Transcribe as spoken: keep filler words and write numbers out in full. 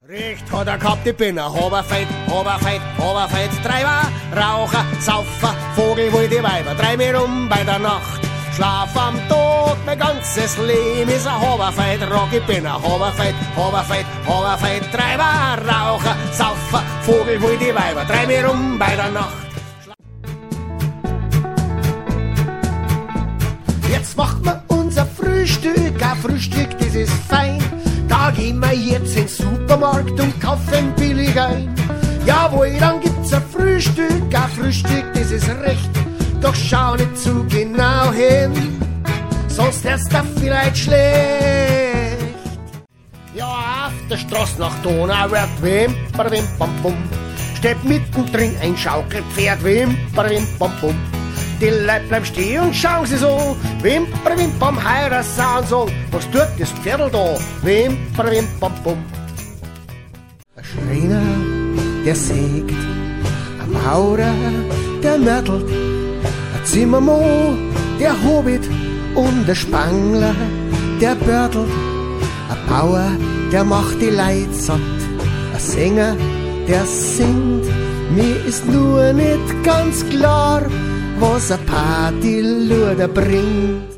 Recht hat er gehabt, ich bin ein Haberfeit, Haberfeit, Haberfeit, Treiber, Raucher, Saufer, Vogel, wilde Weiber, treib mich rum bei der Nacht, schlaf am Tod, mein ganzes Leben ist ein Haberfeit, Rock, ich bin ein Haberfeit, Haberfeit, Haberfeit, Treiber, Raucher, Saufer, Vogel, wilde Weiber, treib mich rum bei der Nacht. Jetzt macht man unser Frühstück, ein Frühstück, das ist fein. Da gehen wir jetzt in den Supermarkt und kaufen billig ein. Jawohl, dann gibt's ein Frühstück, ein Frühstück, das ist recht. Doch schau nicht zu genau hin, sonst erst da vielleicht schlecht. Ja, auf der Straße nach Donau wird Wimper, Wimpam, Bum. Steht mittendrin ein Schaukelpferd, Wimper, Wimpam, Bum. Die Leute bleiben stehen und schauen sie so, Wimper, Wimpam, heira, und so, was tut das Pferdl da? Wimper, Wimpam, Bum. Ein Schreiner, der sägt, ein Maurer, der mörtelt, ein Zimmermann, der Hobbit und der Spangler, der börtelt, ein Bauer, der macht die Leute satt, ein Sänger, der singt, mir ist nur nicht ganz klar, was ein Partyluder bringt.